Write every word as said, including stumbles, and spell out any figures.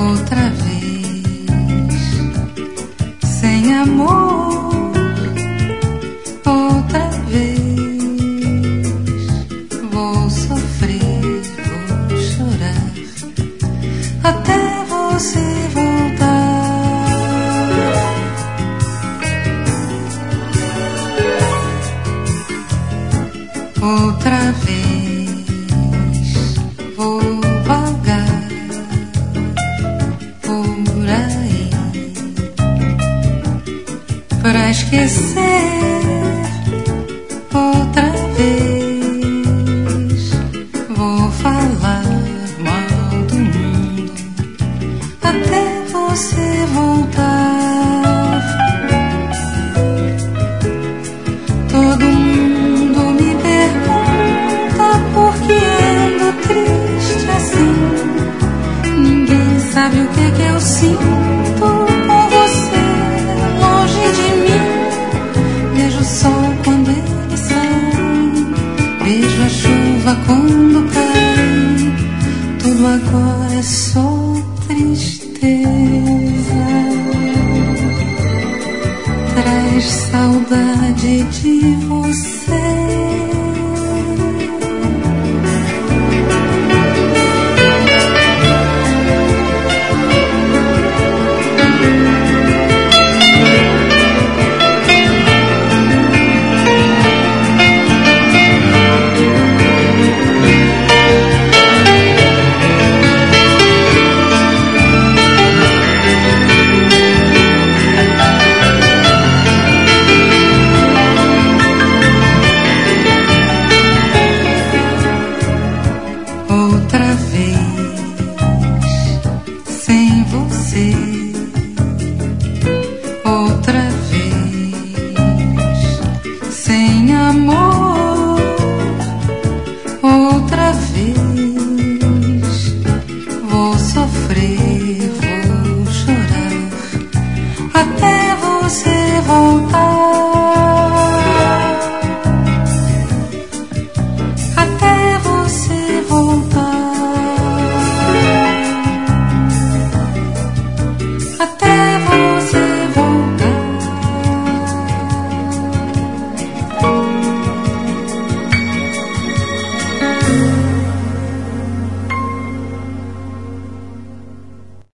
outra vez, sem amor, outra vez, vou sofrer, vou chorar, até você voltar. Outra vez vou vagar por aí pra esquecer. Outra vez vou falar mal do mundo até você voltar. Todo mundo me pergunta por que ando triste assim. Ninguém sabe o que é que eu sinto com você longe de mim. Vejo o sol quando ele sai, vejo a chuva quando cai. Tudo agora é só tristeza. Traz saudade de você. Outra vez, sem você.